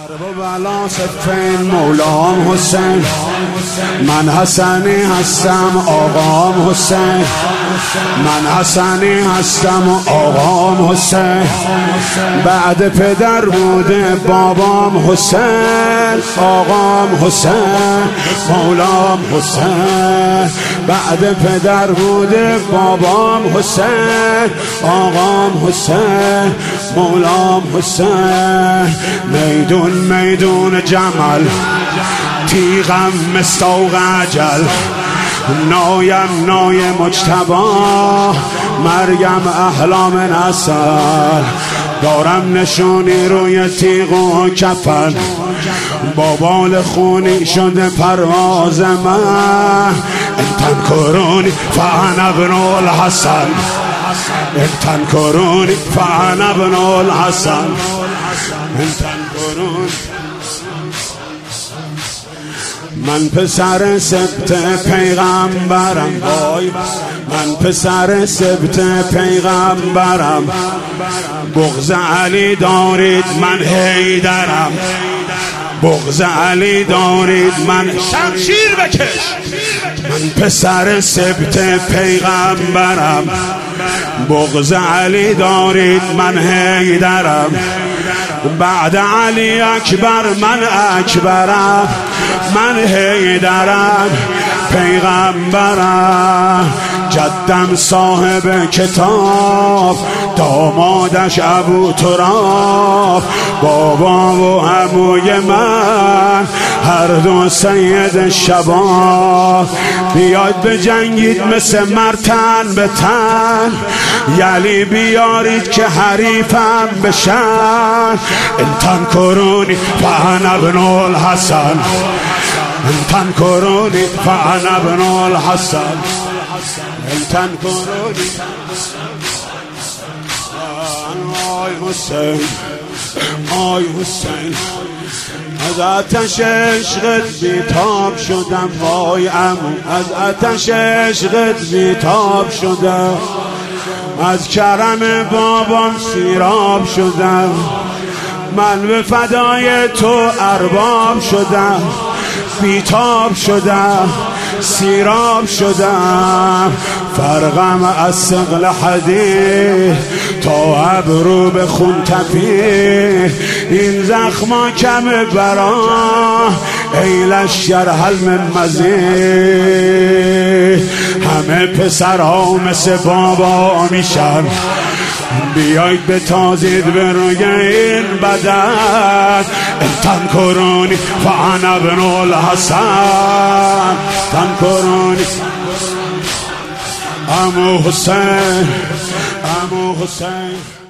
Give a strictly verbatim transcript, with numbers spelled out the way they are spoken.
حرب بلا سفین مولام حسین، من حسنی هستم آقام حسین، من حسنی هستم آقام حسین، بعد پدر بوده بابام حسین، آقام حسین مولام حسین، بعد پدر بوده بابام حسین، آقام حسین مولام حسین. میدون میدون جمل تیغم مستوق اجل، نایم نای مجتبا مرگم احلام نسل، دارم نشونی روی تیغ و کفن، با بال خونی شده پرواز من. انتن کرونی فانا ابن الحسن، انتن کرونی فانا ابن الحسن، انتن کرونی. من پسر سبت پیغمبرم، من پسر سبت پیغمبرم، بغض علی دارید من حیدرم، بغض علی دارید من شمشیر بکش. من پسر سبت پیغمبرم، بغض علی دارید من حیدرم، بعد علی اکبر من اکبرم، من حیدرم پیغمبرم. جدم صاحب کتاب، دامادش ابو تراب، بابا و عموی من هر دو سید شباب. بیاید بجنگید مثل مرتن به تن، یلی بیارید که حریفم بشن. انتن کرونی فانا ابن الحسن، انتن کرونی فانا ابن الحسن، انتن کرونی. آی حسین آی حسین، از آتش عشقت بیتاب شدم، وای عمو از آتش عشقت بیتاب شدم، از کرم بابام سیراب شدم، من به فدای تو ارباب شدم، بیتاب شدم سیراب شدم. فرقم از ثقل حدید تا ابرو به خون تپید، این زخما کم برا ای لشکر حلم مزید. همه پسرها مثل بابا میشن، بیایید بتازید به روی این بدن. انتن کرونی فانا ابن الحسن، انتن کرونی عمو حسین، عمو حسین.